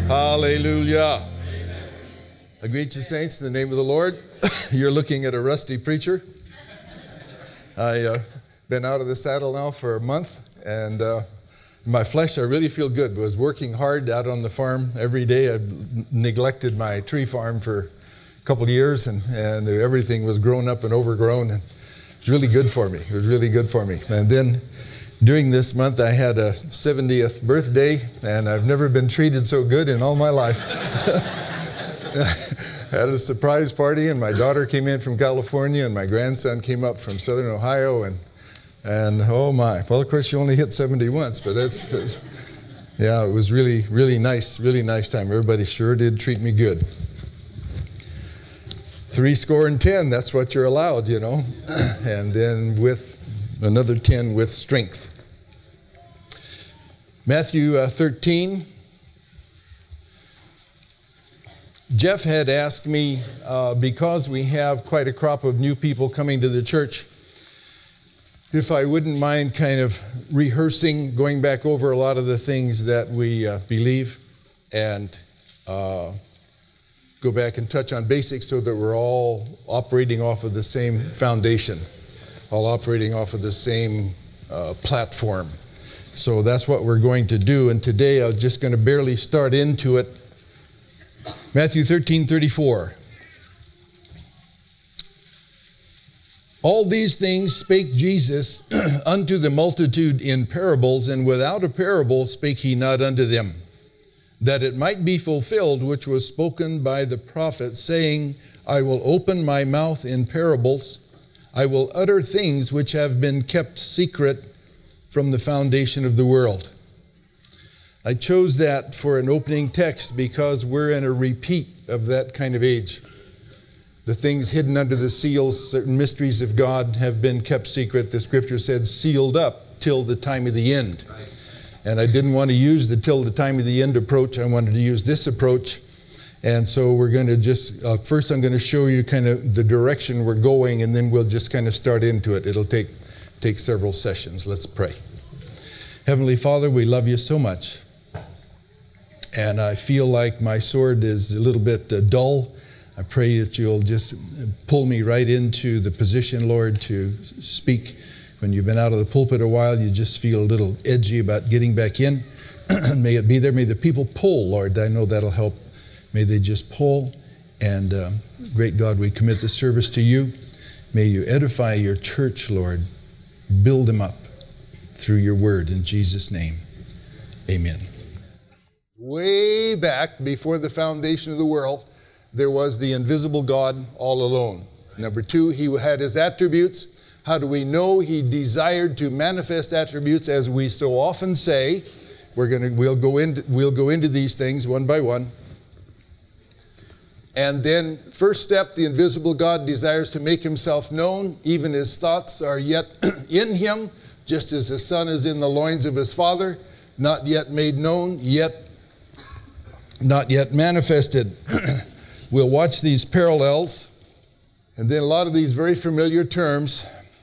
Hallelujah. I greet you, saints, in the name of the Lord. You're looking at a rusty preacher. I've been out of the saddle now for a month, and my flesh, I really feel good. I was working hard out on the farm every day. I neglected my tree farm for a couple of years, and everything was grown up and overgrown, and it was really good for me. It was really good for me. And then during this month, I had a 70th birthday, and I've never been treated so good in all my life. Had a surprise party, and my daughter came in from California, and my grandson came up from Southern Ohio, and oh my. Well, of course, you only hit 70 once, but yeah, it was really, really nice time. Everybody sure did treat me good. 70, that's what you're allowed, you know, and then with another 10 with strength. Matthew 13. Jeff had asked me, because we have quite a crop of new people coming to the church, if I wouldn't mind kind of rehearsing, going back over a lot of the things that we believe, and go back and touch on basics so that we're all operating off of the same foundation, all operating off of the same platform. So that's what we're going to do. And today I'm just going to barely start into it. Matthew 13:34. All these things spake Jesus unto the multitude in parables, and without a parable spake he not unto them, that it might be fulfilled which was spoken by the prophet, saying, I will open my mouth in parables, I will utter things which have been kept secret from the foundation of the world. I chose that for an opening text because we're in a repeat of that kind of age. The things hidden under the seals, certain mysteries of God have been kept secret. The scripture said sealed up till the time of the end. And I didn't want to use the till the time of the end approach. I wanted to use this approach. And so we're going to just, first I'm going to show you kind of the direction we're going, and then we'll just kind of start into it. It'll take several sessions. Let's pray. Heavenly Father, we love you so much. And I feel like my sword is a little bit dull. I pray that you'll just pull me right into the position, Lord, to speak. When you've been out of the pulpit a while, you just feel a little edgy about getting back in. May it be there. May the people pull, Lord. I know that'll help. May they just pull. And great God, we commit the service to you. May you edify your church, Lord. Build them up through your word. In Jesus' name, amen. Way back before the foundation of the world, there was the invisible God all alone. Number 2, he had his attributes. How do we know he desired to manifest attributes? As we so often say, we'll go into these things one by one. And then, first step, the invisible God desires to make himself known. Even his thoughts are yet in him, just as the Son is in the loins of his Father, not yet made known, yet not yet manifested. We'll watch these parallels, and then a lot of these very familiar terms.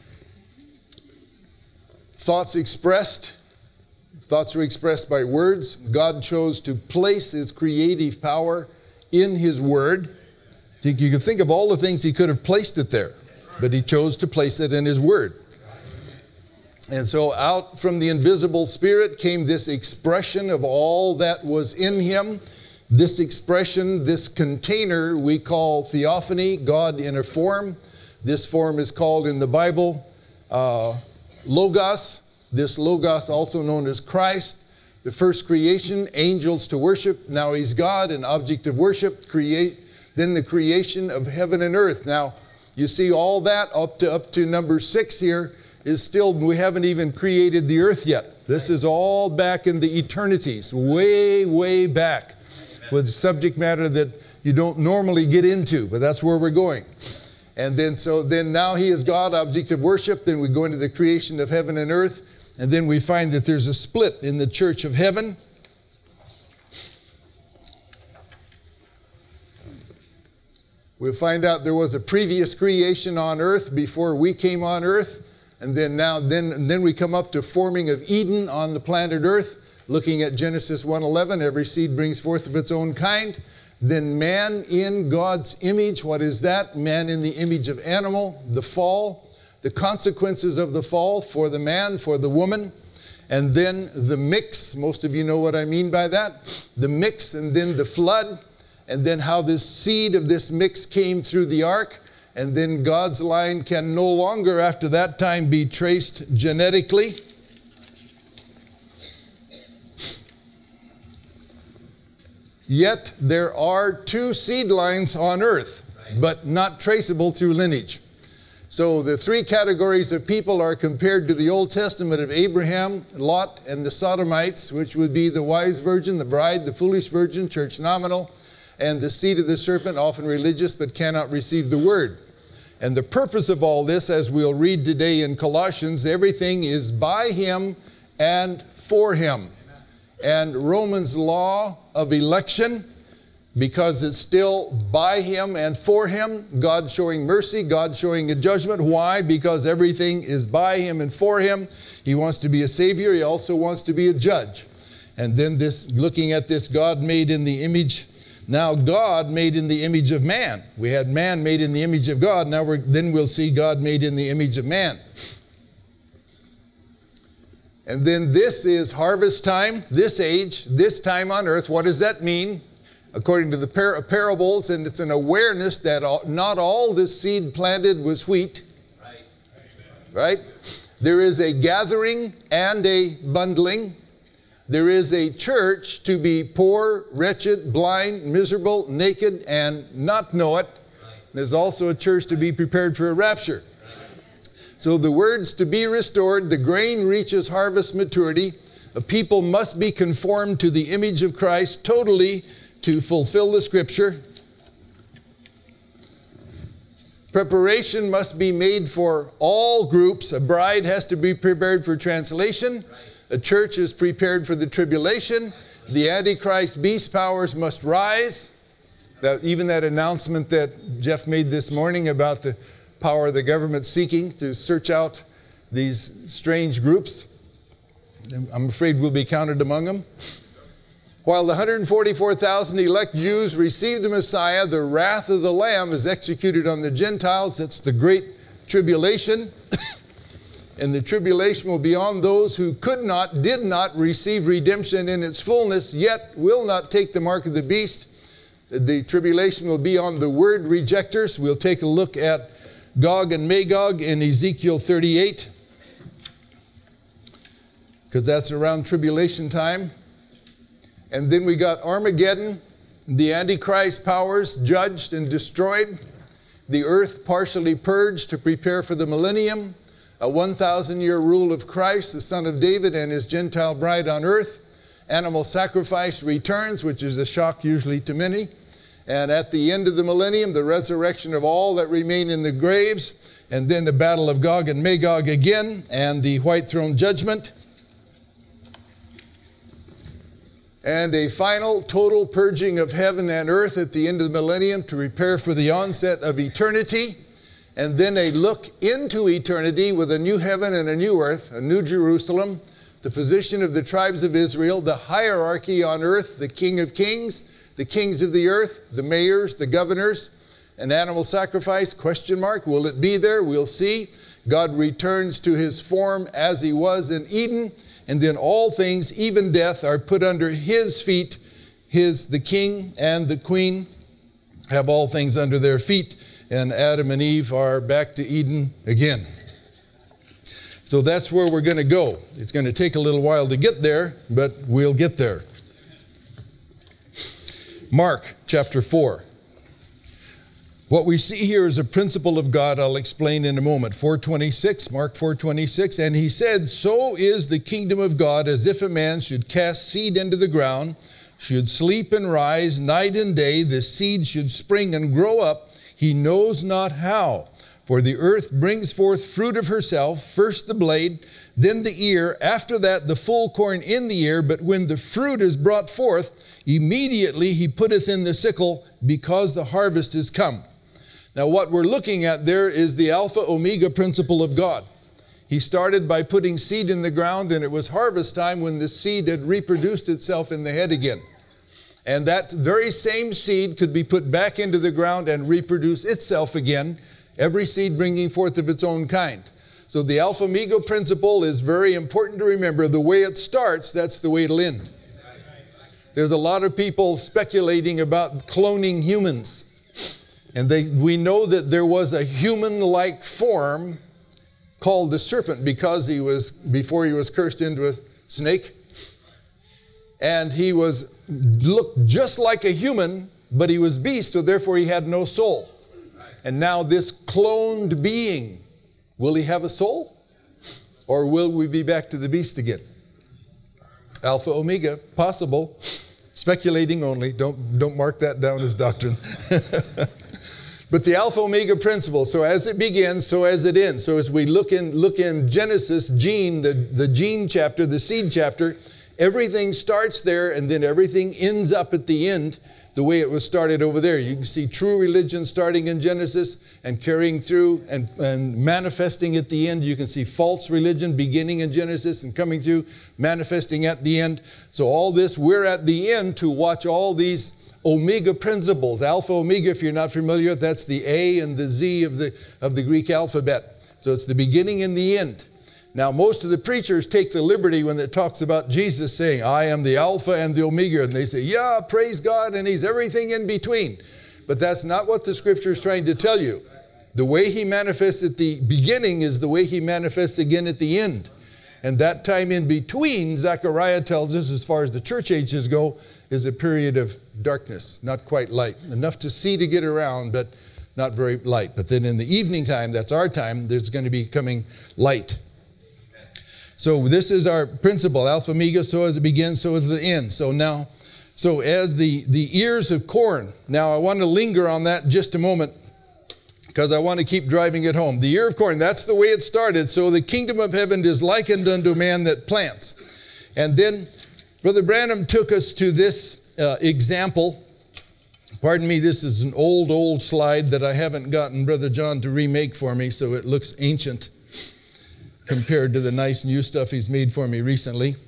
Thoughts are expressed by words. God chose to place his creative power in his word. You can think of all the things he could have placed it there, but he chose to place it in his word. And so out from the invisible spirit came this expression of all that was in him. This expression, this container we call theophany, God in a form. This form is called in the Bible Logos. This Logos also known as Christ. The first creation, angels to worship. Now he's God, an object of worship. Then the creation of heaven and earth. Now you see all that up to number 6 here is still, we haven't even created the earth yet. This is all back in the eternities, way, way back, with subject matter that you don't normally get into, but that's where we're going. And then now he is God, object of worship. Then we go into the creation of heaven and earth. And then we find that there's a split in the church of heaven. We'll find out there was a previous creation on earth before we came on earth. And then we come up to forming of Eden on the planet earth. Looking at Genesis 1:11, every seed brings forth of its own kind. Then man in God's image. What is that? Man in the image of animal, the fall, the consequences of the fall for the man, for the woman. And then the mix. Most of you know what I mean by that. The mix, and then the flood. And then how this seed of this mix came through the ark. And then God's line can no longer after that time be traced genetically. Yet there are two seed lines on earth, but not traceable through lineage. So the three categories of people are compared to the Old Testament of Abraham, Lot, and the Sodomites, which would be the wise virgin, the bride, the foolish virgin, church nominal, and the seed of the serpent, often religious but cannot receive the word. And the purpose of all this, as we'll read today in Colossians, everything is by him and for him. And Romans' law of election, because it's still by him and for him, God showing mercy, God showing a judgment. Why? Because everything is by him and for him. He wants to be a savior. He also wants to be a judge. And then this, looking at this God made in the image, now God made in the image of man. We had man made in the image of God. Now then we'll see God made in the image of man. And then this is harvest time, this age, this time on earth. What does that mean? According to the parables, and it's an awareness that not all this seed planted was wheat. Right? There is a gathering and a bundling. There is a church to be poor, wretched, blind, miserable, naked, and not know it. There's also a church to be prepared for a rapture. So the words to be restored, the grain reaches harvest maturity. A people must be conformed to the image of Christ totally to fulfill the scripture. Preparation must be made for all groups. A bride has to be prepared for translation. A church is prepared for the tribulation. The Antichrist beast powers must rise. Even that announcement that Jeff made this morning about the power of the government seeking to search out these strange groups, I'm afraid we'll be counted among them. While the 144,000 elect Jews receive the Messiah, the wrath of the Lamb is executed on the Gentiles. That's the great tribulation. And the tribulation will be on those who did not receive redemption in its fullness, yet will not take the mark of the beast. The tribulation will be on the word rejectors. We'll take a look at Gog and Magog in Ezekiel 38, because that's around tribulation time. And then we got Armageddon, the Antichrist powers judged and destroyed, the earth partially purged to prepare for the millennium, a 1,000-year rule of Christ, the Son of David, and his Gentile bride on earth. Animal sacrifice returns, which is a shock usually to many. And at the end of the millennium, the resurrection of all that remain in the graves, and then the battle of Gog and Magog again, and the white throne judgment. And a final total purging of heaven and earth at the end of the millennium to prepare for the onset of eternity. And then a look into eternity with a new heaven and a new earth, a new Jerusalem, the position of the tribes of Israel, the hierarchy on earth, the King of Kings, the kings of the earth, the mayors, the governors, an animal sacrifice, question mark, will it be there? We'll see. God returns to his form as he was in Eden, and then all things, even death, are put under his feet. The king and the queen have all things under their feet, and Adam and Eve are back to Eden again. So that's where we're going to go. It's going to take a little while to get there, but we'll get there. Mark chapter 4. What we see here is a principle of God I'll explain in a moment. 4:26, Mark 4:26, and he said, so is the kingdom of God as if a man should cast seed into the ground, should sleep and rise night and day, the seed should spring and grow up, he knows not how. For the earth brings forth fruit of herself, first the blade, then the ear, after that the full corn in the ear, but when the fruit is brought forth, immediately he putteth in the sickle, because the harvest is come. Now what we're looking at there is the Alpha Omega principle of God. He started by putting seed in the ground, and it was harvest time when the seed had reproduced itself in the head again. And that very same seed could be put back into the ground and reproduce itself again, every seed bringing forth of its own kind. So the Alpha Omega principle is very important to remember. The way it starts, that's the way it'll end. There's a lot of people speculating about cloning humans. And we know that there was a human-like form called the serpent before he was cursed into a snake. And he looked just like a human, but he was beast, so therefore he had no soul. And now this cloned being, will he have a soul? Or will we be back to the beast again? Alpha, Omega, possible. Speculating only. Don't mark that down as doctrine. But the Alpha Omega principle, so as it begins, so as it ends. So as we look in Genesis, the gene chapter, the seed chapter, everything starts there and then everything ends up at the end the way it was started over there. You can see true religion starting in Genesis and carrying through and manifesting at the end. You can see false religion beginning in Genesis and coming through, manifesting at the end. So all this, we're at the end to watch all these Omega principles. Alpha, Omega, if you're not familiar, that's the A and the Z of the Greek alphabet. So it's the beginning and the end. Now, most of the preachers take the liberty when it talks about Jesus saying, I am the Alpha and the Omega. And they say, yeah, praise God, and He's everything in between. But that's not what the Scripture is trying to tell you. The way He manifests at the beginning is the way He manifests again at the end. And that time in between, Zechariah tells us, as far as the church ages go, is a period of darkness, not quite light. Enough to see to get around, but not very light. But then in the evening time, that's our time, there's going to be coming light. So this is our principle, Alpha Omega, so as it begins, so as it ends. So as the ears of corn, now I want to linger on that just a moment because I want to keep driving it home. The ear of corn, that's the way it started. So the kingdom of heaven is likened unto a man that plants. And then Brother Branham took us to this example. Pardon me, this is an old slide that I haven't gotten Brother John to remake for me, so it looks ancient compared to the nice new stuff he's made for me recently.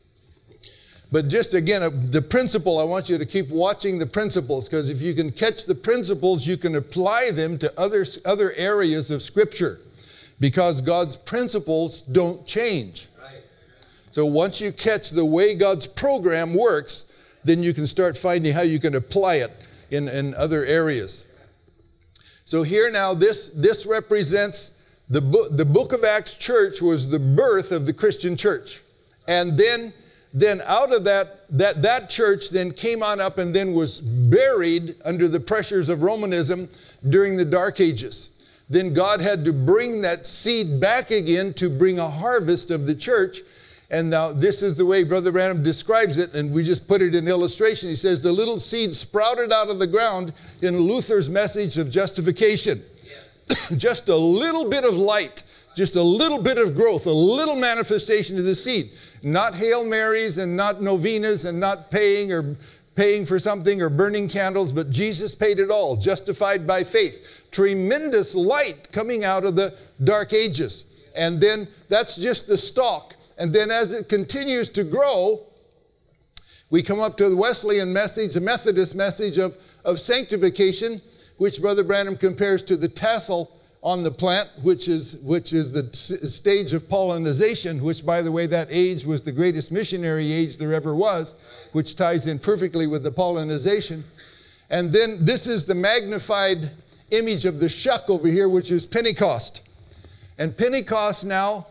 But just again, the principle, I want you to keep watching the principles, because if you can catch the principles, you can apply them to other areas of Scripture, because God's principles don't change. So once you catch the way God's program works, then you can start finding how you can apply it in other areas. So here now, this represents the book of Acts church was the birth of the Christian church. And then out of that church then came on up and then was buried under the pressures of Romanism during the Dark Ages. Then God had to bring that seed back again to bring a harvest of the church. And now this is the way Brother Branham describes it, and we just put it in illustration. He says the little seed sprouted out of the ground in Luther's message of justification. Just a little bit of light, just a little bit of growth, a little manifestation of the seed. Not Hail Marys and not novenas and not paying for something or burning candles, but Jesus paid it all, justified by faith. Tremendous light coming out of the Dark Ages. And then that's just the stalk. And then as it continues to grow, we come up to the Wesleyan message, the Methodist message of sanctification, which Brother Branham compares to the tassel on the plant, which is the stage of pollination, which, by the way, that age was the greatest missionary age there ever was, which ties in perfectly with the pollination. And then this is the magnified image of the shuck over here, which is Pentecost. And Pentecost now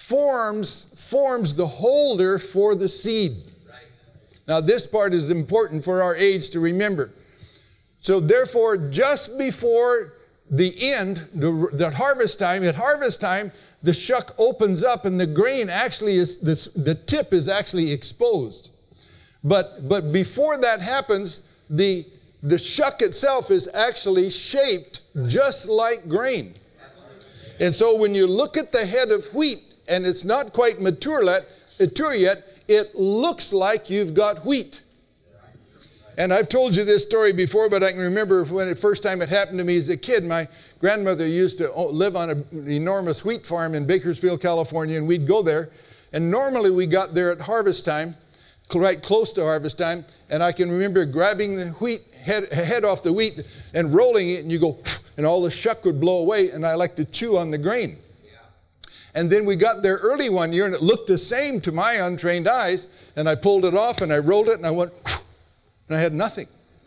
forms the holder for the seed. Now, this part is important for our age to remember. So therefore, just before the end, at harvest time, the shuck opens up and the grain actually is, the tip is actually exposed. But before that happens, the shuck itself is actually shaped just like grain. And so when you look at the head of wheat and it's not quite mature yet, it looks like you've got wheat. And I've told you this story before, but I can remember when the first time it happened to me as a kid. My grandmother used to live on an enormous wheat farm in Bakersfield, California, and we'd go there. And normally we got there at harvest time, right close to harvest time, and I can remember grabbing the wheat, head off the wheat and rolling it, and you go, and all the shuck would blow away, and I like to chew on the grain. And then we got there early one year, and it looked the same to my untrained eyes, and I pulled it off, and I rolled it, and I went, and I had nothing.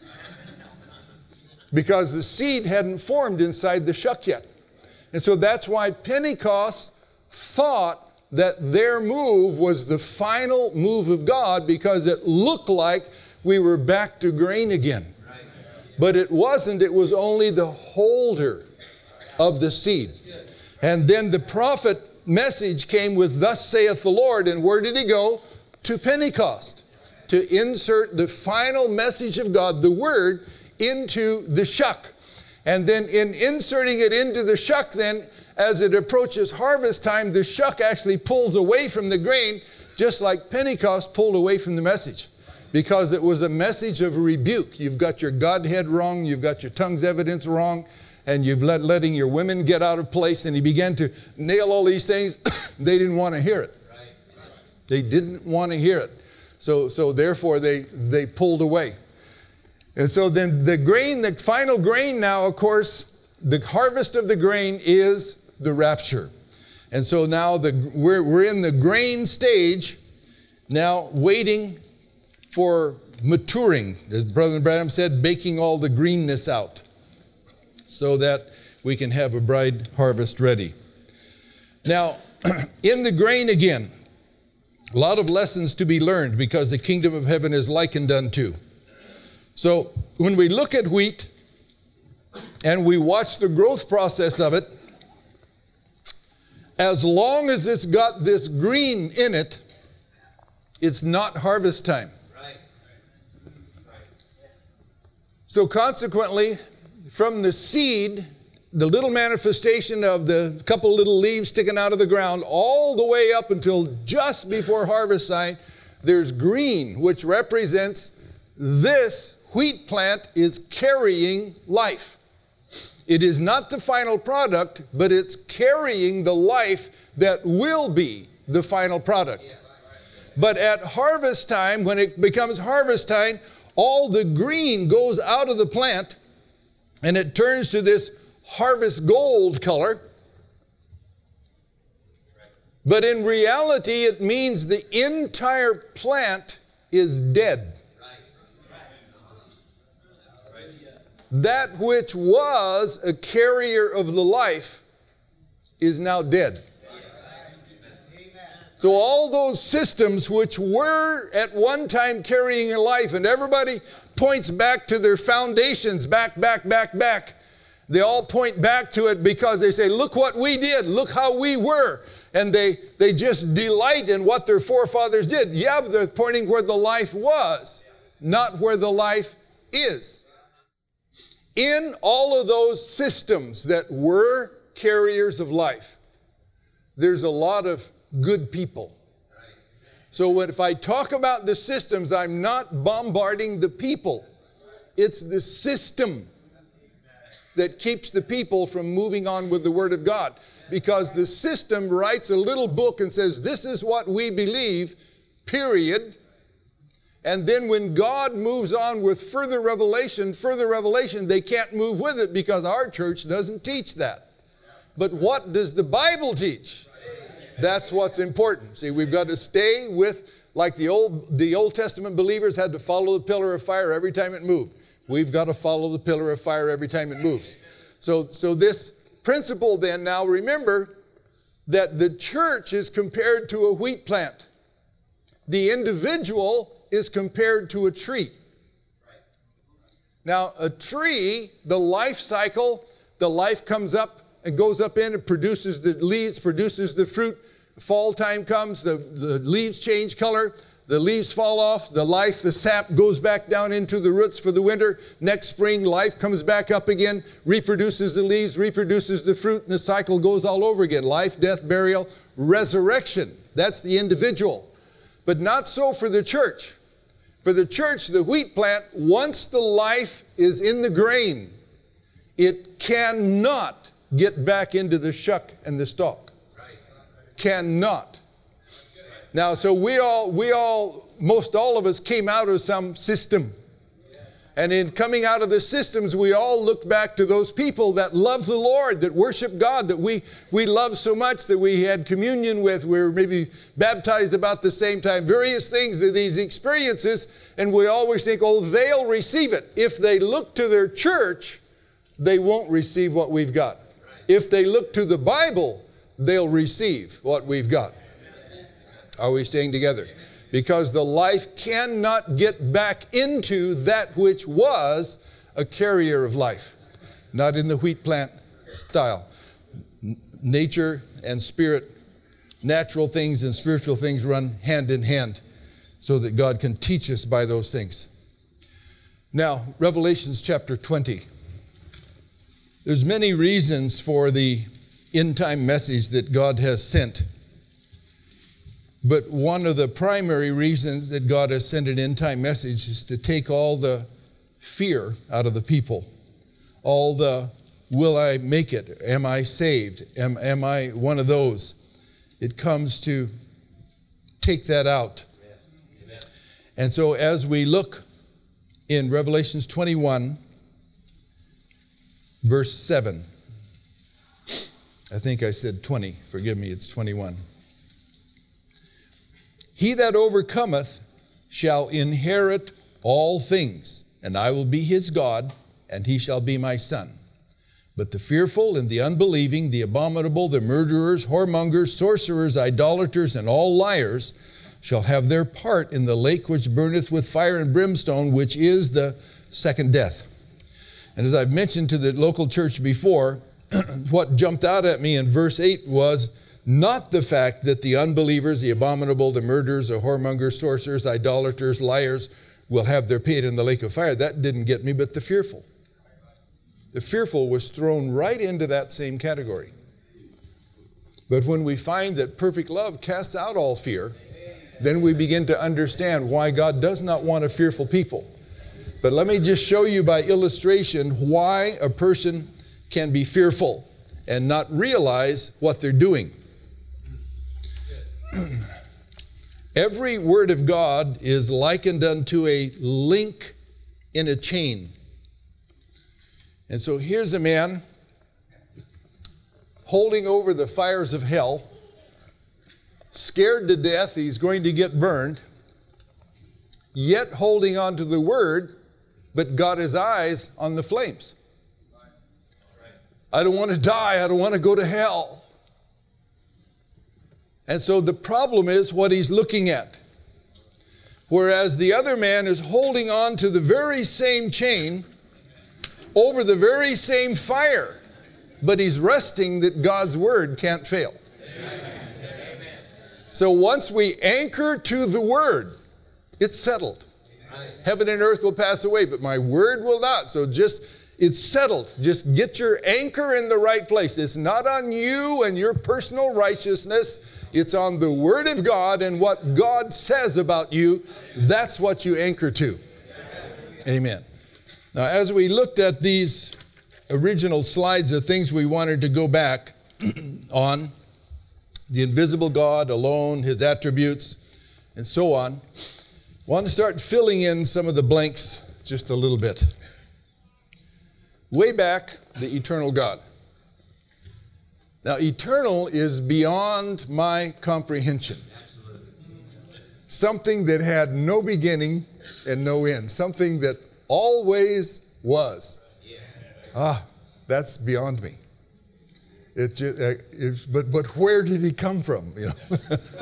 Because the seed hadn't formed inside the shuck yet. And so that's why Pentecost thought that their move was the final move of God, because it looked like we were back to grain again. But it wasn't. It was only the holder of the seed. And then the prophet message came with, "Thus saith the Lord." And where did he go? To Pentecost, to insert the final message of God, the word, into the shuck. And then in inserting it into the shuck, then as it approaches harvest time, the shuck actually pulls away from the grain, just like Pentecost pulled away from the message, because it was a message of rebuke. You've got your Godhead wrong, you've got your tongue's evidence wrong, and you've letting your women get out of place. And he began to nail all these things. They didn't want to hear it. They didn't want to hear it. So therefore they pulled away. And so then the grain, the final grain now, of course, the harvest of the grain is the rapture. And so now we're in the grain stage, now waiting for maturing. As Brother Branham said, baking all the greenness out so that we can have a bride harvest ready. Now, in the grain again, a lot of lessons to be learned, because the kingdom of heaven is likened unto. So when we look at wheat and we watch the growth process of it, as long as it's got this green in it, it's not harvest time. So consequently, from the seed, the little manifestation of the couple little leaves sticking out of the ground, all the way up until just before harvest time, there's green, which represents this wheat plant is carrying life. It is not the final product, but it's carrying the life that will be the final product. But at harvest time, when it becomes harvest time, all the green goes out of the plant and it turns to this harvest gold color. But in reality, it means the entire plant is dead. That which was a carrier of the life is now dead. So all those systems which were at one time carrying a life, and everybody points back to their foundations, back. They all point back to it because they say, look what we did, look how we were. And they just delight in what their forefathers did. Yeah, but they're pointing where the life was, not where the life is. In all of those systems that were carriers of life, there's a lot of good people. So if I talk about the systems, I'm not bombarding the people. It's the system that keeps the people from moving on with the Word of God. Because the system writes a little book and says, this is what we believe, period. And then when God moves on with further revelation, they can't move with it because our church doesn't teach that. But what does the Bible teach? That's what's important. See, we've got to stay with, like the Old Testament believers had to follow the pillar of fire every time it moved. We've got to follow the pillar of fire every time it moves. So this principle then, now remember that the church is compared to a wheat plant. The individual is compared to a tree. Now, a tree, the life cycle, the life comes up and goes up in and produces the leaves, produces the fruit. Fall time comes, the leaves change color, the leaves fall off, the sap goes back down into the roots for the winter. Next spring, life comes back up again, reproduces the leaves, reproduces the fruit, and the cycle goes all over again. Life, death, burial, resurrection. That's the individual. But not so for the church. For the church, the wheat plant, once the life is in the grain, it cannot get back into the shuck and the stalk. Cannot. Now, so most all of us came out of some system. And in coming out of the systems, we all looked back to those people that love the Lord, that worship God, that we love so much, that we had communion with, we were maybe baptized about the same time, various things, these experiences, and we always think, oh, they'll receive it. If they look to their church, they won't receive what we've got. If they look to the Bible, they'll receive what we've got. Are we staying together? Because the life cannot get back into that which was a carrier of life. Not in the wheat plant style. Nature and spirit, natural things and spiritual things run hand in hand so that God can teach us by those things. Now, Revelations chapter 20. There's many reasons for the end-time message that God has sent. But one of the primary reasons that God has sent an end-time message is to take all the fear out of the people. All the, will I make it? Am I saved? Am I one of those? It comes to take that out. Amen. And so as we look in Revelations 21, verse 7. I think I said 20. Forgive me, it's 21. He that overcometh shall inherit all things, and I will be his God, and he shall be my son. But the fearful and the unbelieving, the abominable, the murderers, whoremongers, sorcerers, idolaters, and all liars shall have their part in the lake which burneth with fire and brimstone, which is the second death. And as I've mentioned to the local church before, what jumped out at me in verse 8 was not the fact that the unbelievers, the abominable, the murderers, the whoremongers, sorcerers, idolaters, liars will have their part in the lake of fire. That didn't get me, but the fearful. The fearful was thrown right into that same category. But when we find that perfect love casts out all fear, then we begin to understand why God does not want a fearful people. But let me just show you by illustration why a person can be fearful and not realize what they're doing. Every word of God is likened unto a link in a chain. And so here's a man holding over the fires of hell, scared to death he's going to get burned, yet holding on to the word, but got his eyes on the flames. I don't want to die. I don't want to go to hell. And so the problem is what he's looking at. Whereas the other man is holding on to the very same chain over the very same fire, but he's resting that God's word can't fail. Amen. So once we anchor to the word, it's settled. Amen. Heaven and earth will pass away, but my word will not. So it's settled. Just get your anchor in the right place. It's not on you and your personal righteousness. It's on the Word of God and what God says about you. That's what you anchor to. Amen. Now, as we looked at these original slides of things we wanted to go back on, the invisible God alone, His attributes, and so on, I want to start filling in some of the blanks just a little bit. Way back, the eternal God. Now, eternal is beyond my comprehension. Something that had no beginning and no end. Something that always was. That's beyond me. It's just, but where did he come from? You know.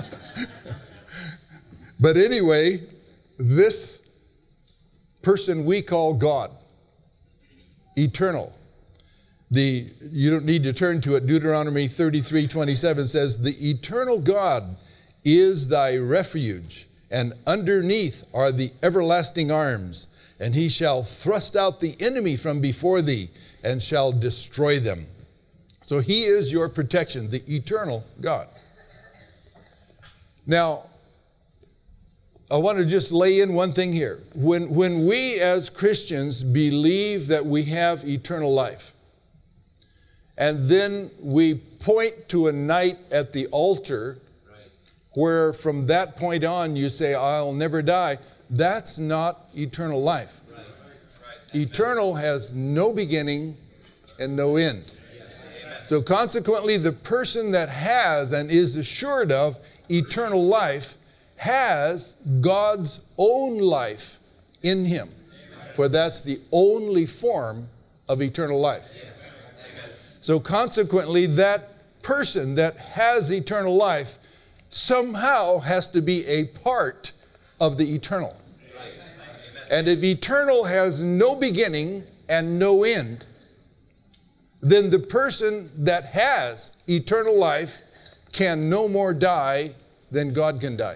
But anyway, this person we call God, eternal. You don't need to turn to it. Deuteronomy 33:27 says, "The eternal God is thy refuge, and underneath are the everlasting arms, and he shall thrust out the enemy from before thee, and shall destroy them." So he is your protection, the eternal God. Now, I want to just lay in one thing here. When we as Christians believe that we have eternal life, and then we point to a night at the altar where from that point on you say, I'll never die, that's not eternal life. Eternal has no beginning and no end. So consequently, the person that has and is assured of eternal life has God's own life in him. For that's the only form of eternal life. So consequently, that person that has eternal life somehow has to be a part of the eternal. And if eternal has no beginning and no end, then the person that has eternal life can no more die than God can die.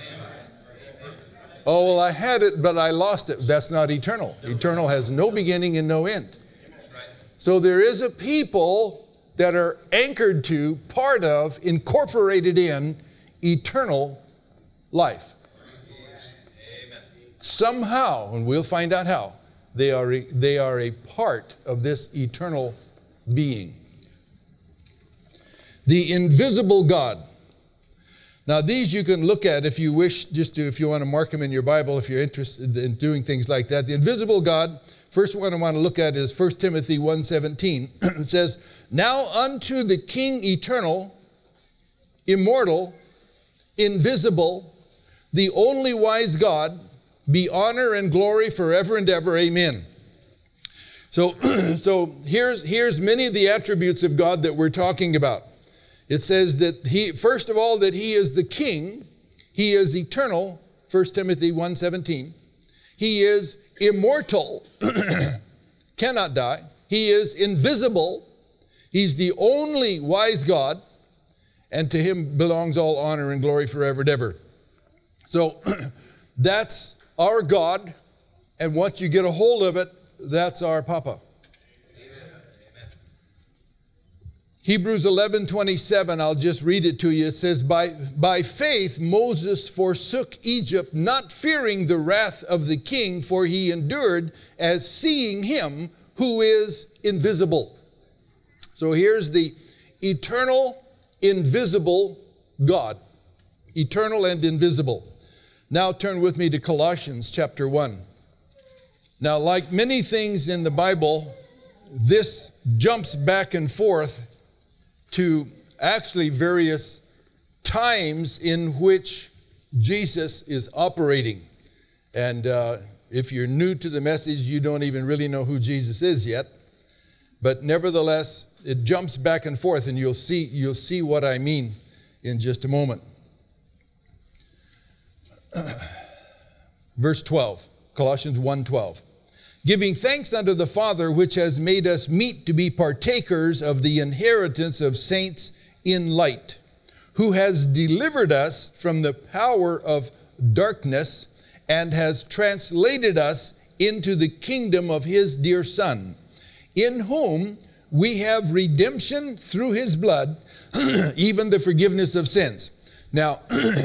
Oh, well, I had it, but I lost it. That's not eternal. Eternal has no beginning and no end. So there is a people that are anchored to, part of, incorporated in eternal life. Somehow, and we'll find out how, they are a part of this eternal being. The invisible God. Now these you can look at if you wish, if you want to mark them in your Bible, if you're interested in doing things like that. The invisible God, first one I want to look at is 1 Timothy 1:17. It says, now unto the King eternal, immortal, invisible, the only wise God, be honor and glory forever and ever. Amen. So here's many of the attributes of God that we're talking about. It says that he, first of all, that he is the King. He is eternal, 1 Timothy 1:17. He is immortal, cannot die. He is invisible. He's the only wise God, and to him belongs all honor and glory forever and ever. So that's our God, and once you get a hold of it, that's our Papa. Hebrews 11:27, I'll just read it to you. It says, by faith Moses forsook Egypt, not fearing the wrath of the king, for he endured as seeing him who is invisible. So here's the eternal, invisible God. Eternal and invisible. Now turn with me to Colossians chapter 1. Now, like many things in the Bible, this jumps back and forth to actually various times in which Jesus is operating. And if you're new to the message, you don't even really know who Jesus is yet. But nevertheless, it jumps back and forth, and you'll see what I mean in just a moment. Verse 12, Colossians 1:12. Giving thanks unto the Father, which has made us meet to be partakers of the inheritance of saints in light, who has delivered us from the power of darkness and has translated us into the kingdom of his dear Son, in whom we have redemption through his blood, even the forgiveness of sins. Now,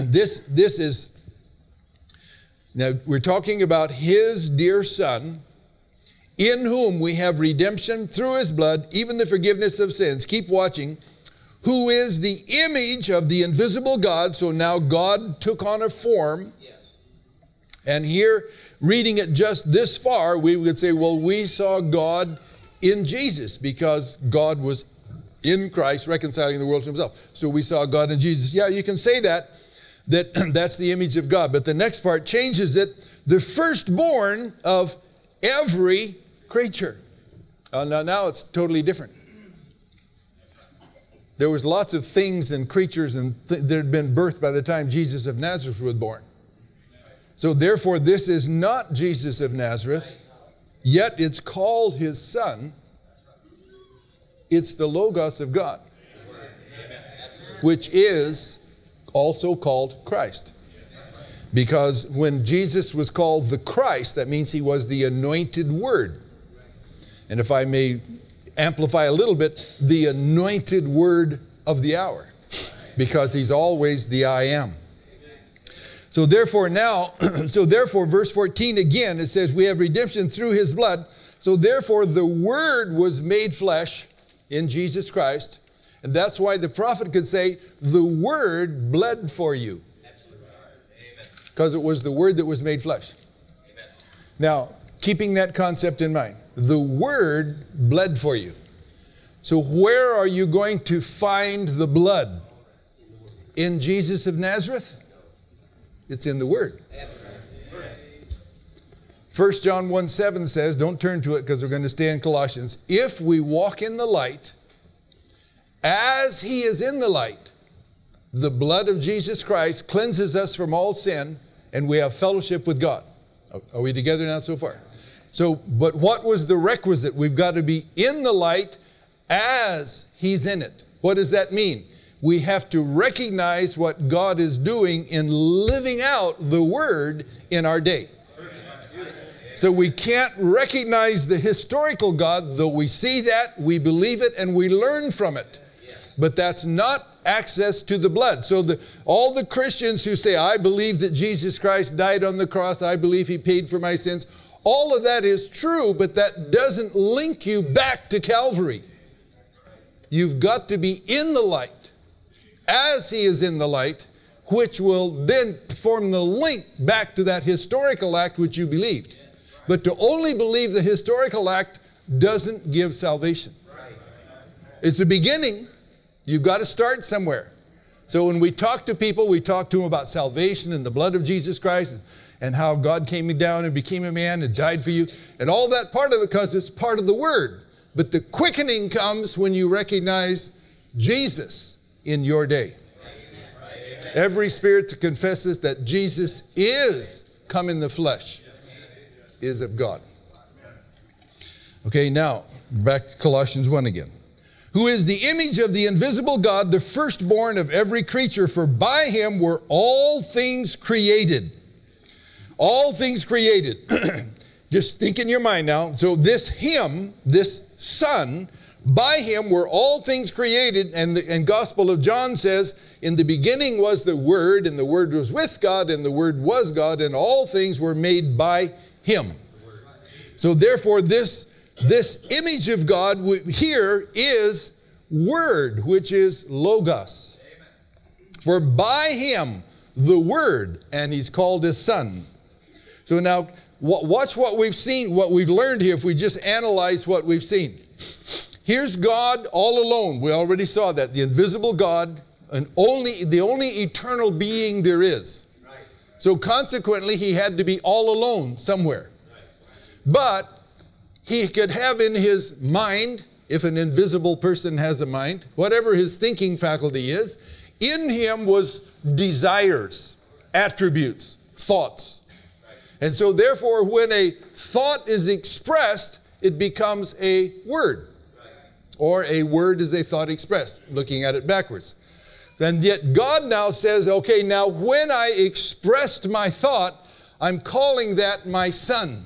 now we're talking about his dear Son, in whom we have redemption through his blood, even the forgiveness of sins. Keep watching. Who is the image of the invisible God. So now God took on a form. Yes. And here, reading it just this far, we would say, well, we saw God in Jesus, because God was in Christ reconciling the world to himself. So we saw God in Jesus. Yeah, you can say that's the image of God. But the next part changes it. The firstborn of every creature. Now it's totally different. There was lots of things and creatures that had been birthed by the time Jesus of Nazareth was born. So therefore, this is not Jesus of Nazareth, yet it's called his Son. It's the Logos of God, which is also called Christ. Because when Jesus was called the Christ, that means he was the anointed Word. And if I may amplify a little bit, the anointed Word of the hour. Because he's always the I am. So therefore verse 14 again, it says, we have redemption through his blood. So therefore the Word was made flesh in Jesus Christ. And that's why the prophet could say, the Word bled for you. Because it was the Word that was made flesh. Amen. Now, keeping that concept in mind, the Word bled for you. So where are you going to find the blood? In Jesus of Nazareth? It's in the Word. 1 John 1:7 says, don't turn to it because we're going to stay in Colossians. If we walk in the light, as he is in the light, the blood of Jesus Christ cleanses us from all sin, and we have fellowship with God. Are we together now so far? So, but what was the requisite? We've got to be in the light as he's in it. What does that mean? We have to recognize what God is doing in living out the Word in our day. So we can't recognize the historical God, though we see that, we believe it, and we learn from it. But that's not access to the blood. So all the Christians who say, I believe that Jesus Christ died on the cross, I believe he paid for my sins, all of that is true, but that doesn't link you back to Calvary. You've got to be in the light as he is in the light, which will then form the link back to that historical act which you believed. But to only believe the historical act doesn't give salvation. It's a beginning. You've got to start somewhere. So when we talk to people, we talk to them about salvation and the blood of Jesus Christ and how God came down and became a man and died for you. And all that part of it, because it's part of the Word. But the quickening comes when you recognize Jesus in your day. Every spirit that confesses that Jesus is come in the flesh is of God. Okay, now back to Colossians 1 again. Who is the image of the invisible God, the firstborn of every creature, for by him were all things created. All things created. Just think in your mind now. So this him, this Son, by him were all things created, and Gospel of John says, in the beginning was the Word, and the Word was with God, and the Word was God, and all things were made by him. So therefore this image of God here is Word, which is Logos. For by him, the Word, and he's called his Son. So now, watch what we've seen, what we've learned here, if we just analyze what we've seen. Here's God all alone. We already saw that. The invisible God, and the only eternal being there is. Right. So consequently, he had to be all alone somewhere. Right. But he could have in his mind, if an invisible person has a mind, whatever his thinking faculty is, in him was desires, attributes, thoughts. Right. And so therefore, when a thought is expressed, it becomes a word. Or a word is a thought expressed, looking at it backwards. And yet God now says, okay, now when I expressed my thought, I'm calling that my Son.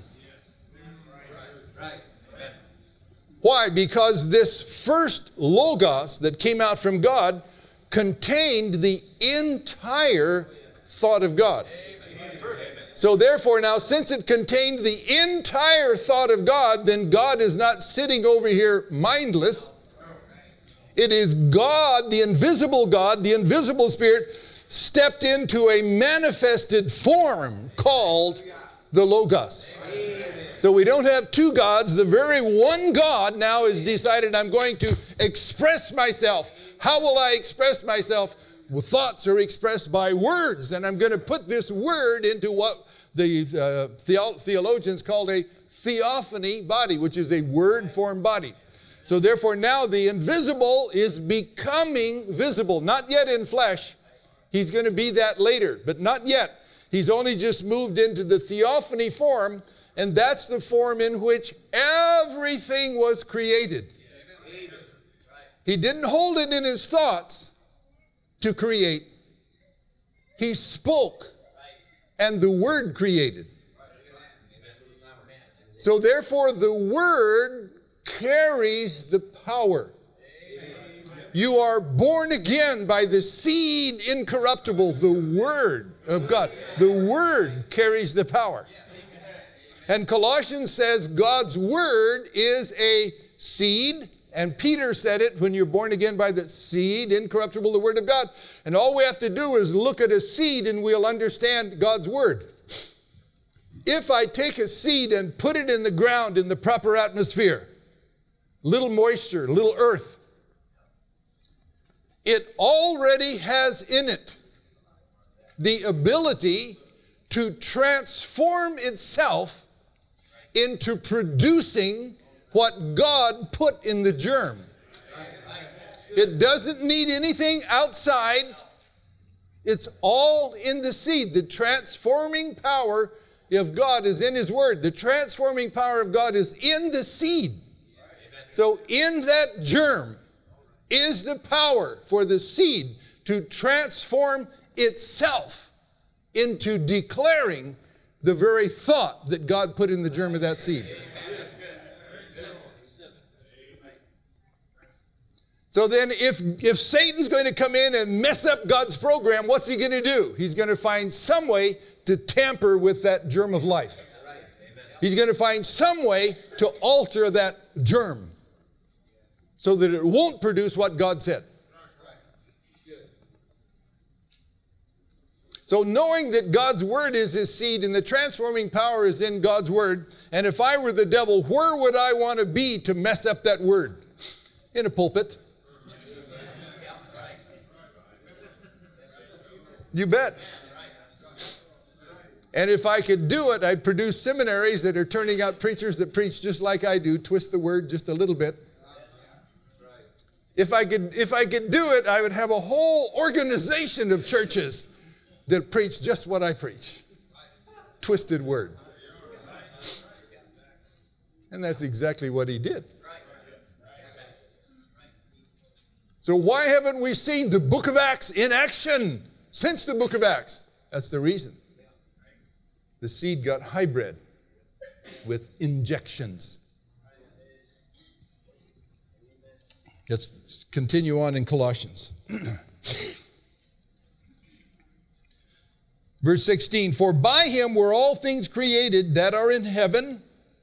Why? Because this first Logos that came out from God contained the entire thought of God. So therefore now, since it contained the entire thought of God, then God is not sitting over here mindless. It is God, the invisible Spirit, stepped into a manifested form called the Logos. So we don't have two gods. The very one God now has decided, I'm going to express myself. How will I express myself? Well, thoughts are expressed by words, and I'm going to put this word into what the theologians called a theophany body, which is a word-formed body. So therefore now the invisible is becoming visible, not yet in flesh. He's going to be that later, but not yet. He's only just moved into the theophany form, and that's the form in which everything was created. He didn't hold it in his thoughts to create. He spoke, and the Word created. So therefore the Word carries the power. You are born again by the seed incorruptible, the Word. of God. The Word carries the power. And Colossians says God's Word is a seed. And Peter said it, when you're born again by the seed, incorruptible, the Word of God. And all we have to do is look at a seed and we'll understand God's Word. If I take a seed and put it in the ground in the proper atmosphere, little moisture, little earth, it already has in it the ability to transform itself into producing what God put in the germ. It doesn't need anything outside. It's all in the seed. The transforming power of God is in His Word. The transforming power of God is in the seed. So in that germ is the power for the seed to transform itself into declaring the very thought that God put in the germ of that seed. So then if Satan's going to come in and mess up God's program, what's he going to do? He's going to find some way to tamper with that germ of life. He's going to find some way to alter that germ so that it won't produce what God said. So knowing that God's Word is His seed and the transforming power is in God's Word, and if I were the devil, where would I want to be to mess up that Word? In a pulpit. You bet. And if I could do it, I'd produce seminaries that are turning out preachers that preach just like I do, twist the Word just a little bit. If I could do it, I would have a whole organization of churches that preach just what I preach. Twisted Word. And that's exactly what he did. So why haven't we seen the book of Acts in action since the book of Acts? That's the reason. The seed got hybrid with injections. Let's continue on in Colossians. Verse 16, for by Him were all things created that are in heaven,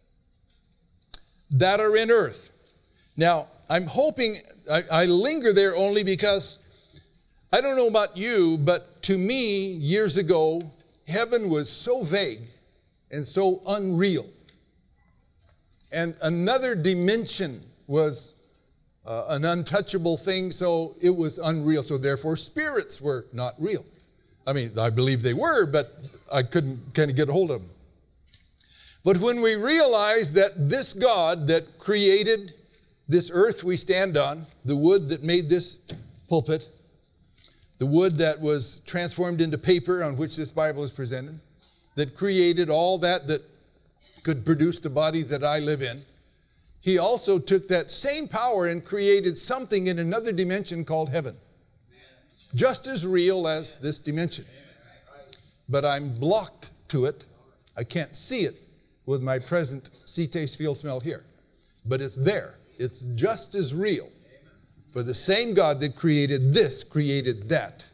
that are in earth. Now, I'm hoping, I linger there only because I don't know about you, but to me, years ago, heaven was so vague and so unreal. And another dimension was an untouchable thing, so it was unreal. So therefore, spirits were not real. I mean, I believe they were, but I couldn't kind of get a hold of them. But when we realize that this God that created this earth we stand on, the wood that made this pulpit, the wood that was transformed into paper on which this Bible is presented, that created all that could produce the body that I live in, He also took that same power and created something in another dimension called heaven. Just as real as this dimension. But I'm blocked to it. I can't see it with my present see, taste, feel, smell here. But it's there. It's just as real. For the same God that created this, created that.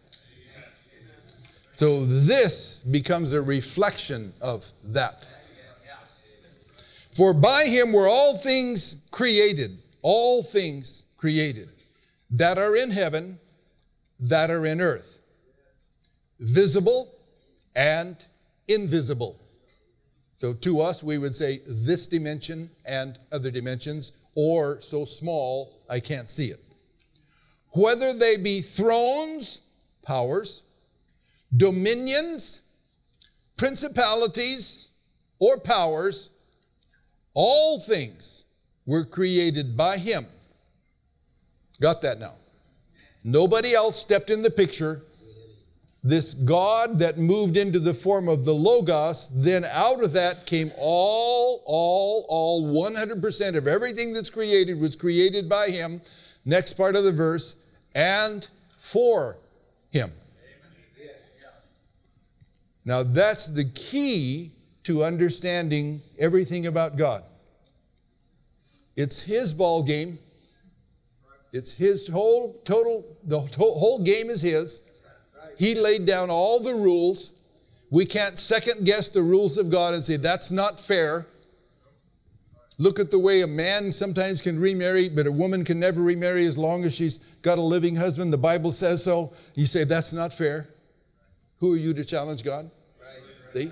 So this becomes a reflection of that. For by Him were all things created, that are in heaven, that are in earth, visible and invisible. So to us, we would say this dimension and other dimensions, or so small I can't see it. Whether they be thrones, powers, dominions, principalities, or powers, all things were created by Him. Got that now? Nobody else stepped in the picture. This God that moved into the form of the Logos, then out of that came all 100% of everything that's created was created by Him. Next part of the verse, and for Him. Now that's the key to understanding everything about God. It's His ball game. It's His the whole game is His. He laid down all the rules. We can't second guess the rules of God and say, that's not fair. Look at the way a man sometimes can remarry, but a woman can never remarry as long as she's got a living husband. The Bible says so. You say, that's not fair. Who are you to challenge God? See?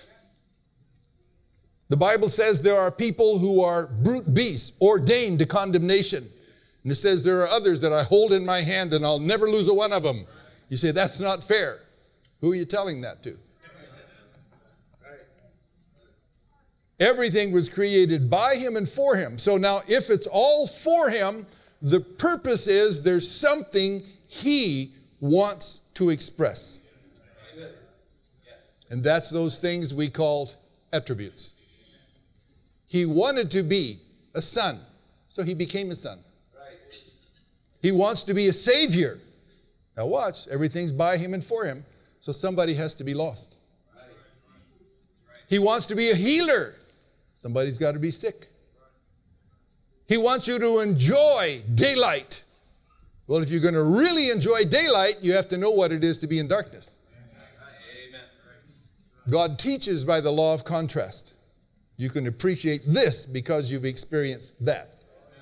The Bible says there are people who are brute beasts, ordained to condemnation. And it says there are others that I hold in my hand and I'll never lose a one of them. You say, that's not fair. Who are you telling that to? Everything was created by him and for him. So now if it's all for him, the purpose is there's something he wants to express. And that's those things we called attributes. He wanted to be a son, so he became a son. He wants to be a savior. Now watch, everything's by him and for him, so somebody has to be lost. He wants to be a healer. Somebody's got to be sick. He wants you to enjoy daylight. Well, if you're going to really enjoy daylight, you have to know what it is to be in darkness. Amen. God teaches by the law of contrast. You can appreciate this because you've experienced that.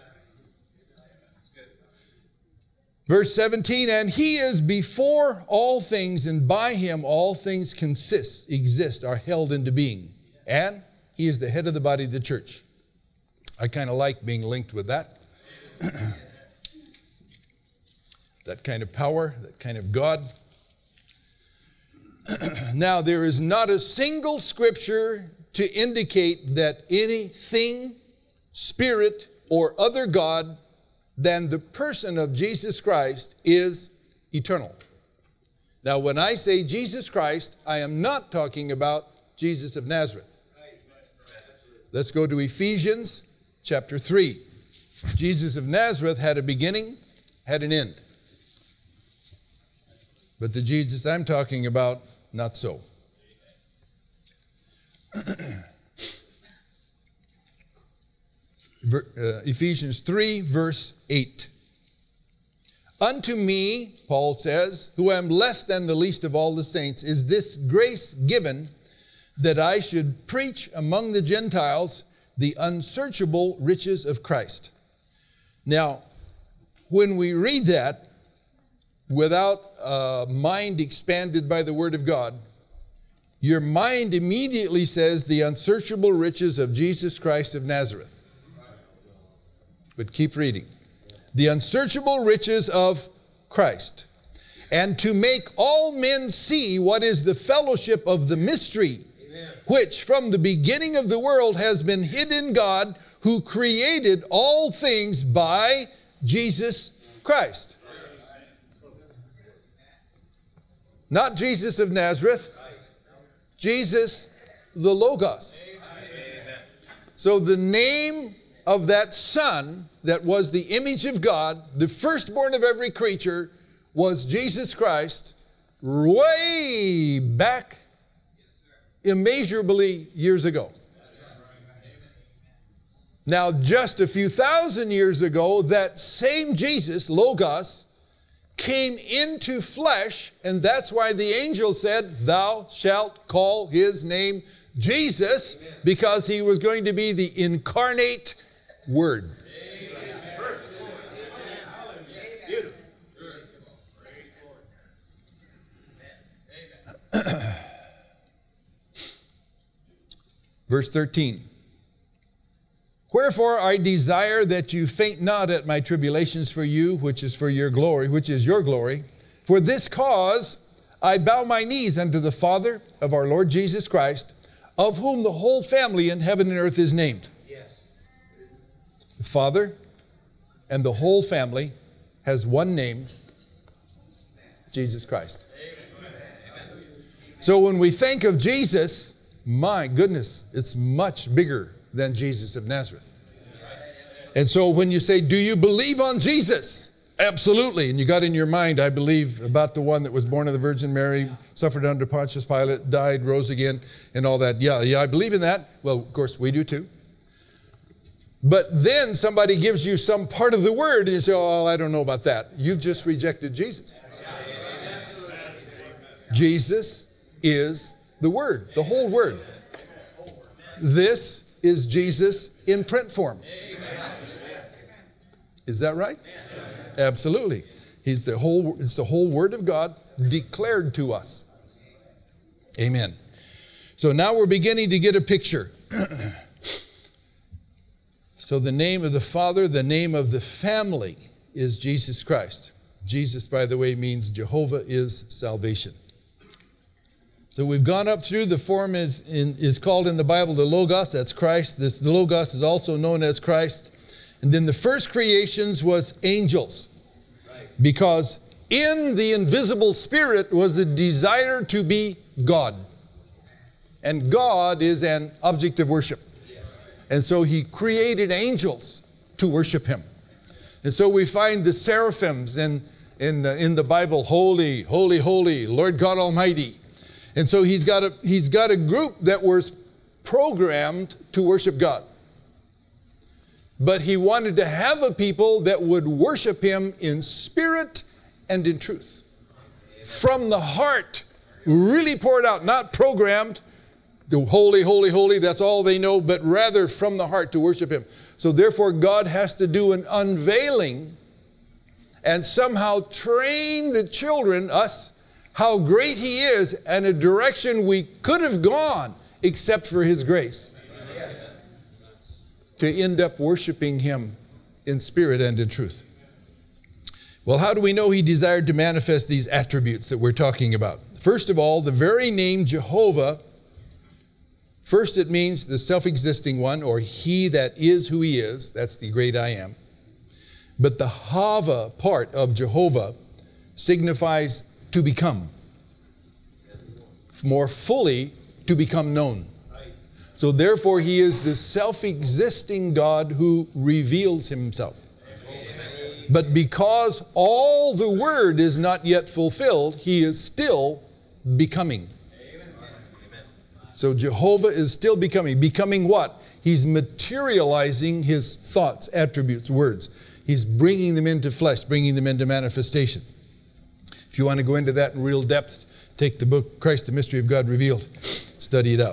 Verse 17, and he is before all things, and by him all things exist, are held into being. And he is the head of the body of the church. I kind of like being linked with that. That kind of power, that kind of God. Now, there is not a single scripture to indicate that anything, spirit, or other God than the person of Jesus Christ is eternal. Now, when I say Jesus Christ, I am not talking about Jesus of Nazareth. Let's go to Ephesians chapter 3. Jesus of Nazareth had a beginning, had an end. But the Jesus I'm talking about, not so. Ephesians 3, verse 8. Unto me, Paul says, who am less than the least of all the saints, is this grace given, that I should preach among the Gentiles the unsearchable riches of Christ. Now, when we read that without a mind expanded by the Word of God, your mind immediately says the unsearchable riches of Jesus Christ of Nazareth. But keep reading. The unsearchable riches of Christ. And to make all men see what is the fellowship of the mystery, which from the beginning of the world has been hid in God, who created all things by Jesus Christ. Not Jesus of Nazareth, Jesus the Logos. So the name of that Son that was the image of God, the firstborn of every creature, was Jesus Christ, way back immeasurably years ago. Now, just a few thousand years ago, that same Jesus, Logos, came into flesh, and that's why the angel said, thou shalt call his name Jesus, because he was going to be the incarnate Word. Verse 13. Wherefore I desire that you faint not at my tribulations for you, which is for your glory, which is your glory. For this cause I bow my knees unto the Father of our Lord Jesus Christ, of whom the whole family in heaven and earth is named. Yes. The Father and the whole family has one name, Jesus Christ. Amen. So when we think of Jesus, my goodness, it's much bigger than Jesus of Nazareth. And so when you say, do you believe on Jesus? Absolutely. And you got in your mind, I believe about the one that was born of the Virgin Mary, suffered under Pontius Pilate, died, rose again, and all that. Yeah, I believe in that. Well, of course, we do too. But then somebody gives you some part of the word, and you say, oh, I don't know about that. You've just rejected Jesus. Jesus is the Word, the whole Word. This is Jesus in print form. Is that right? Absolutely. It's the whole Word of God declared to us. Amen. So now we're beginning to get a picture. So the name of the Father, the name of the family is Jesus Christ. Jesus, by the way, means Jehovah is salvation. So we've gone up through the form is called in the Bible the Logos, that's Christ. The Logos is also known as Christ. And then the first creations was angels. Because in the invisible spirit was a desire to be God. And God is an object of worship. And so he created angels to worship him. And so we find the seraphims in the Bible, holy, holy, holy, Lord God Almighty. And so he's got a group that was programmed to worship God. But he wanted to have a people that would worship him in spirit and in truth. From the heart, really poured out, not programmed. The holy, holy, holy, that's all they know, but rather from the heart to worship him. So therefore God has to do an unveiling and somehow train the children, us, how great he is and a direction we could have gone except for his grace. To end up worshiping him in spirit and in truth. Well, how do we know he desired to manifest these attributes that we're talking about? First of all, the very name Jehovah, first it means the self-existing one, or he that is who he is. That's the great I am. But the Hava part of Jehovah signifies to become. More fully, to become known. So therefore, he is the self-existing God who reveals himself. But because all the word is not yet fulfilled, he is still becoming. So Jehovah is still becoming. Becoming what? He's materializing his thoughts, attributes, words. He's bringing them into flesh, bringing them into manifestation. If you want to go into that in real depth, take the book, Christ, the Mystery of God Revealed. Study it out.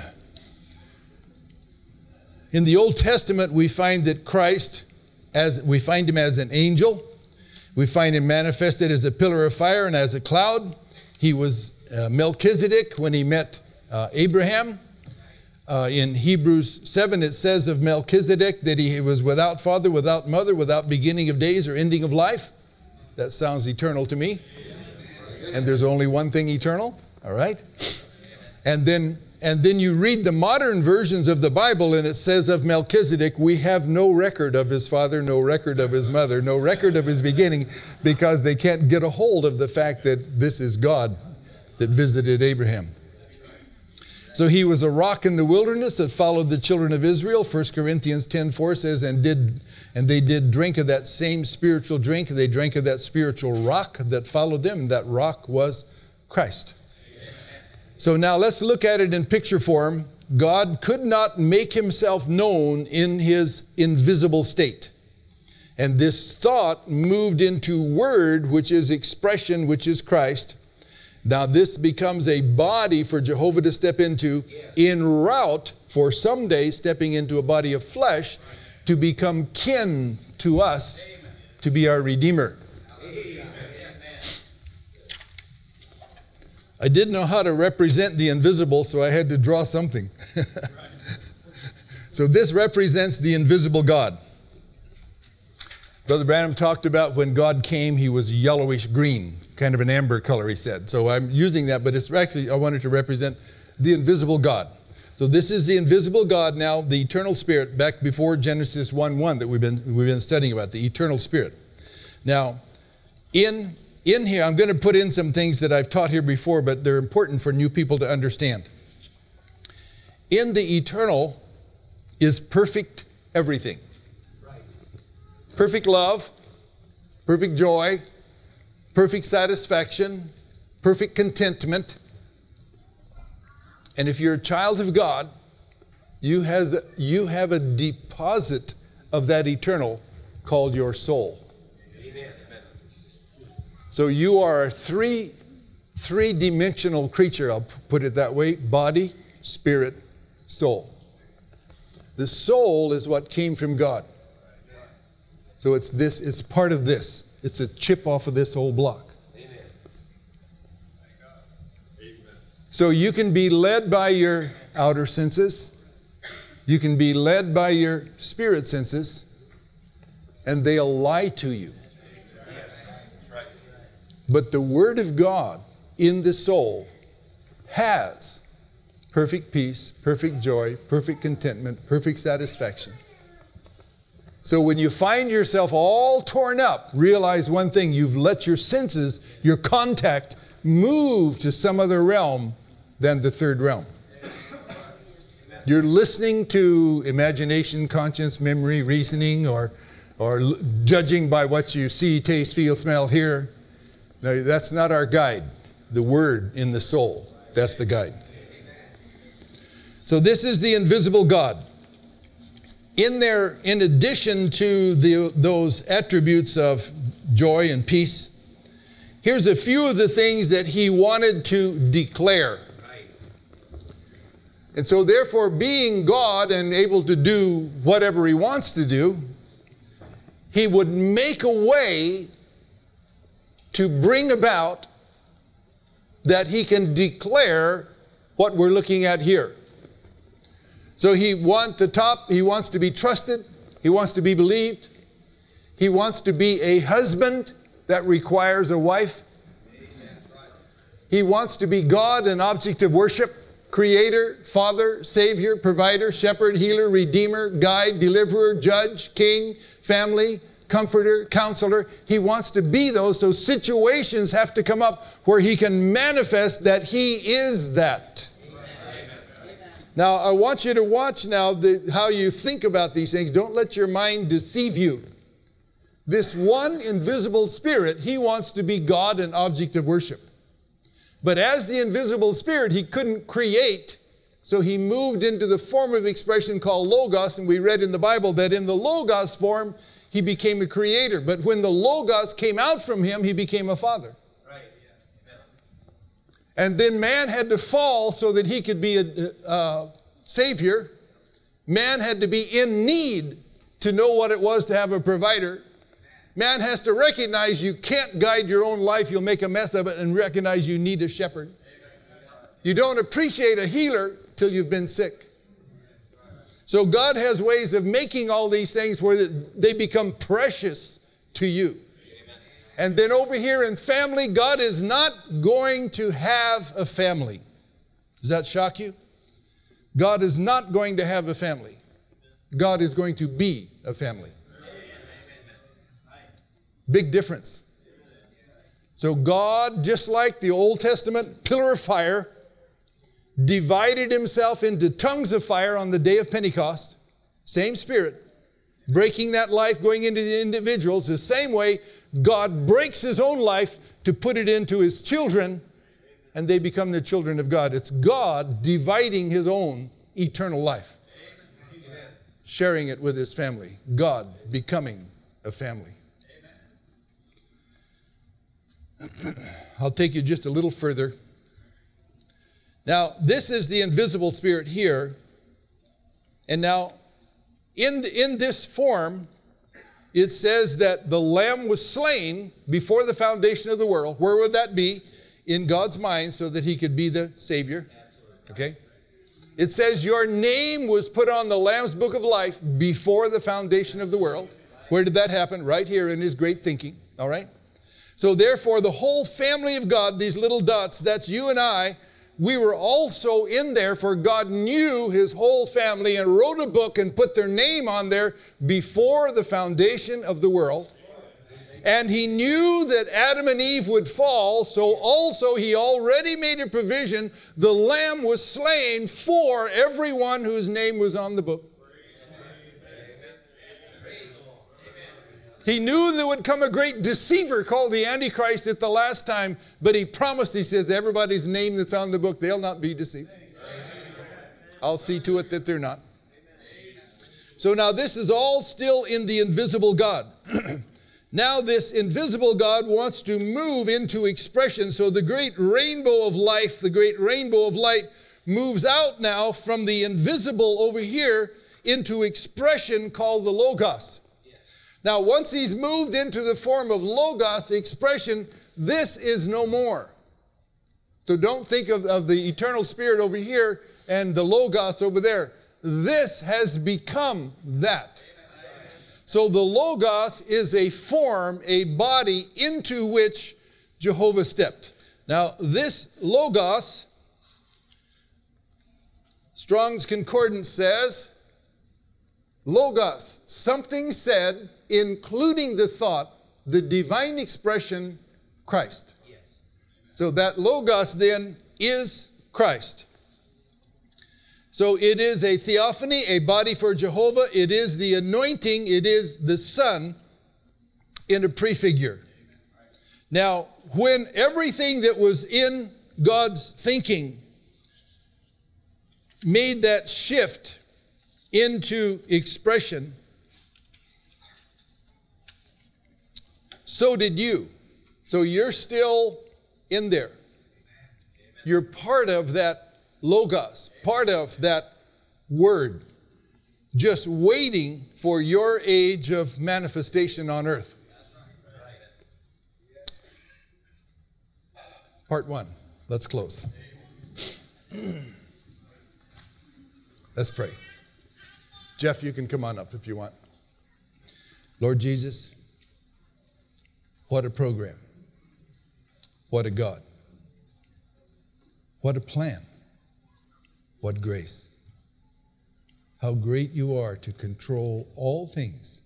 In the Old Testament, we find that Christ, we find him as an angel. We find him manifested as a pillar of fire and as a cloud. He was Melchizedek when he met Abraham. In Hebrews 7, it says of Melchizedek that he was without father, without mother, without beginning of days or ending of life. That sounds eternal to me. And there's only one thing eternal. All right? And then you read the modern versions of the Bible, and it says of Melchizedek, we have no record of his father, no record of his mother, no record of his beginning, because they can't get a hold of the fact that this is God that visited Abraham. So he was a rock in the wilderness that followed the children of Israel. 1 Corinthians 10:4 says, and they did drink of that same spiritual drink. They drank of that spiritual rock that followed them. And that rock was Christ. So now let's look at it in picture form. God could not make himself known in his invisible state. And this thought moved into word, which is expression, which is Christ. Now this becomes a body for Jehovah to step into, en route for someday stepping into a body of flesh to become kin to us, to be our Redeemer. I didn't know how to represent the invisible, so I had to draw something. So this represents the invisible God. Brother Branham talked about when God came, he was yellowish green, kind of an amber color, he said. So I'm using that, but it's actually, I wanted to represent the invisible God. So this is the invisible God now, the eternal spirit, back before Genesis 1:1 that we've been studying about, the eternal spirit. Now, in here, I'm going to put in some things that I've taught here before, but they're important for new people to understand. In the eternal is perfect everything. Perfect love, perfect joy, perfect satisfaction, perfect contentment. And if you're a child of God, you have a deposit of that eternal called your soul. So you are three three-dimensional creature, I'll put it that way: body, spirit, soul. The soul is what came from God. So it's part of this. It's a chip off of this whole block. Amen. So you can be led by your outer senses. You can be led by your spirit senses, and they'll lie to you. But the Word of God in the soul has perfect peace, perfect joy, perfect contentment, perfect satisfaction. So when you find yourself all torn up, realize one thing: you've let your senses, your contact, move to some other realm than the third realm. You're listening to imagination, conscience, memory, reasoning, or judging by what you see, taste, feel, smell, hear. No, that's not our guide. The Word in the soul, that's the guide. So this is the invisible God. In addition to those attributes of joy and peace, here's a few of the things that he wanted to declare. And so therefore, being God and able to do whatever he wants to do, he would make a way to bring about that he can declare what we're looking at here. So he wants to be trusted. He wants to be believed. He wants to be a husband that requires a wife. He wants to be God, an object of worship, creator, father, savior, provider, shepherd, healer, redeemer, guide, deliverer, judge, king, family, comforter, counselor. He wants to be those, so situations have to come up where he can manifest that he is that. Now, I want you to watch now how you think about these things. Don't let your mind deceive you. This one invisible spirit, he wants to be God, an object of worship. But as the invisible spirit, he couldn't create, so he moved into the form of expression called Logos, and we read in the Bible that in the Logos form, he became a creator. But when the Logos came out from him, he became a father. And then man had to fall so that he could be a savior. Man had to be in need to know what it was to have a provider. Man has to recognize you can't guide your own life. You'll make a mess of it, and recognize you need a shepherd. You don't appreciate a healer till you've been sick. So God has ways of making all these things where they become precious to you. And then over here in family, God is not going to have a family. Does that shock you? God is not going to have a family. God is going to be a family. Big difference. So God, just like the Old Testament pillar of fire, divided himself into tongues of fire on the day of Pentecost. Same Spirit. Breaking that life, going into the individuals. The same way God breaks his own life to put it into his children, and they become the children of God. It's God dividing his own eternal life, sharing it with his family. God becoming a family. I'll take you just a little further. Now, this is the invisible spirit here. And now, in this form, it says that the Lamb was slain before the foundation of the world. Where would that be? In God's mind, so that he could be the Savior. Okay? It says your name was put on the Lamb's book of life before the foundation of the world. Where did that happen? Right here in his great thinking. All right? So therefore, the whole family of God, these little dots, that's you and I, we were also in there, for God knew his whole family and wrote a book and put their name on there before the foundation of the world. And he knew that Adam and Eve would fall, so also he already made a provision. The Lamb was slain for everyone whose name was on the book. He knew there would come a great deceiver called the Antichrist at the last time, but he promised, he says, everybody's name that's on the book, they'll not be deceived. I'll see to it that they're not. So now this is all still in the invisible God. Now this invisible God wants to move into expression. So the great rainbow of life, the great rainbow of light, moves out now from the invisible over here into expression called the Logos. Now once he's moved into the form of Logos, expression, this is no more. So don't think of the eternal spirit over here and the Logos over there. This has become that. So the Logos is a form, a body into which Jehovah stepped. Now this Logos, Strong's Concordance says, Logos, something said, including the thought, the divine expression, Christ. So that Logos then is Christ. So it is a theophany, a body for Jehovah. It is the anointing. It is the Son in a prefigure. Now, when everything that was in God's thinking made that shift into expression, so did you. So you're still in there. You're part of that Logos, part of that word, just waiting for your age of manifestation on earth. Part 1. Let's close. Let's pray. Jeff, you can come on up if you want. Lord Jesus, what a program. What a God. What a plan. What grace. How great you are to control all things.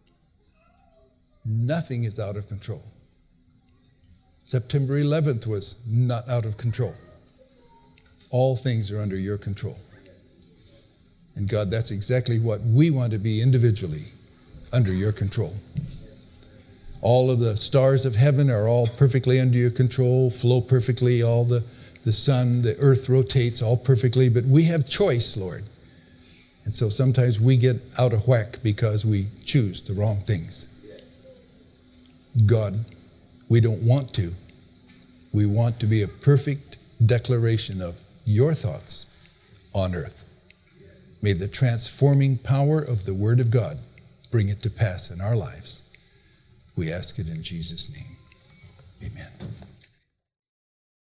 Nothing is out of control. September 11th was not out of control. All things are under your control. And God, that's exactly what we want to be individually, under your control. All of the stars of heaven are all perfectly under your control, flow perfectly, all the sun, the earth rotates all perfectly, but we have choice, Lord. And so sometimes we get out of whack because we choose the wrong things. God, we don't want to. We want to be a perfect declaration of your thoughts on earth. May the transforming power of the Word of God bring it to pass in our lives. We ask it in Jesus' name. Amen.